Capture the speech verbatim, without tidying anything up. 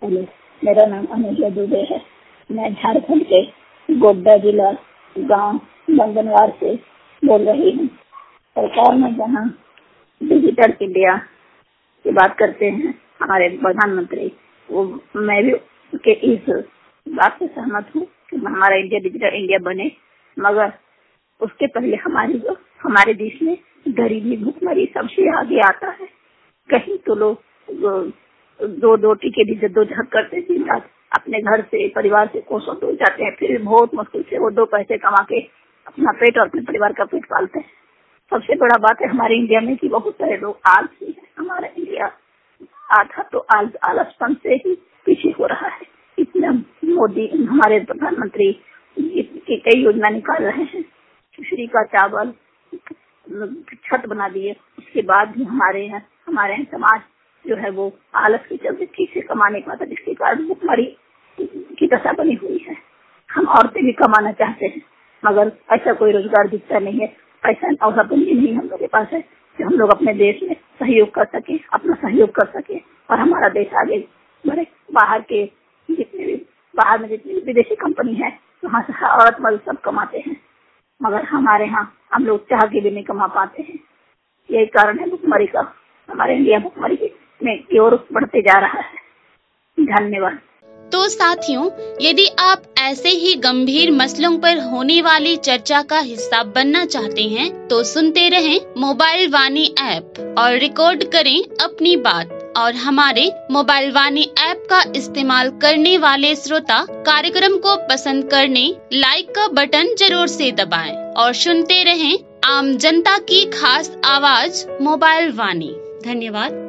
Hello, मेरा नाम अनुजा दुबे है। मैं झारखंड के गोड्डा जिला गांव बंदनवार से बोल रही हूँ। सरकार ने जहाँ डिजिटल इंडिया की बात करते हैं हमारे प्रधानमंत्री, वो मैं भी के इस बात से सहमत हूँ कि हमारा इंडिया डिजिटल इंडिया बने, मगर उसके पहले हमारी जो हमारे देश में गरीबी भुखमरी सबसे आगे आता है। कहीं तो लोग दो दो टीके भी जद्दोजहद करते हैं, दिन रात अपने घर से परिवार से कोसों दूर जाते हैं, फिर बहुत मुश्किल से वो दो पैसे कमा के अपना पेट और अपने परिवार का पेट पालते हैं। सबसे बड़ा बात है हमारे इंडिया में कि बहुत सारे लोग आलसी है। हमारा इंडिया आधा तो आल, आलसपन से ही पीछे हो रहा है। इतना मोदी हमारे प्रधानमंत्री की कई योजना निकाल रहे हैं। खिचड़ी का चावल छत बना दिए, उसके बाद भी हमारे यहाँ हमारे यहाँ समाज जो है वो आलस के चलते ठीक से कमाने का था, जिसके कारण भुखमरी की दशा बनी हुई है। हम औरतें भी कमाना चाहते हैं, मगर ऐसा कोई रोजगार दिखता नहीं है। ऐसा अवसर पूंजी नहीं हम लोग के पास है कि हम लोग अपने देश में सहयोग कर सके, अपना सहयोग कर सके और हमारा देश आगे बढ़े। बाहर के जितने भी बाहर में जितनी विदेशी कंपनी है, वहाँ से औरत मर्द सब कमाते हैं, मगर हमारे यहाँ हम लोग चाह के भी नहीं कमा पाते हैं। यही कारण है भुखमरी का। हमारे इंडिया भुखमरी में की ओर बढ़ते जा रहा है। धन्यवाद। तो साथियों, यदि आप ऐसे ही गंभीर मसलों पर होने वाली चर्चा का हिस्सा बनना चाहते हैं, तो सुनते रहें मोबाइल वाणी ऐप और रिकॉर्ड करें अपनी बात। और हमारे मोबाइल वाणी ऐप का इस्तेमाल करने वाले श्रोता कार्यक्रम को पसंद करने लाइक का बटन जरूर से दबाएं और सुनते रहें आम जनता की खास आवाज मोबाइल वाणी। धन्यवाद।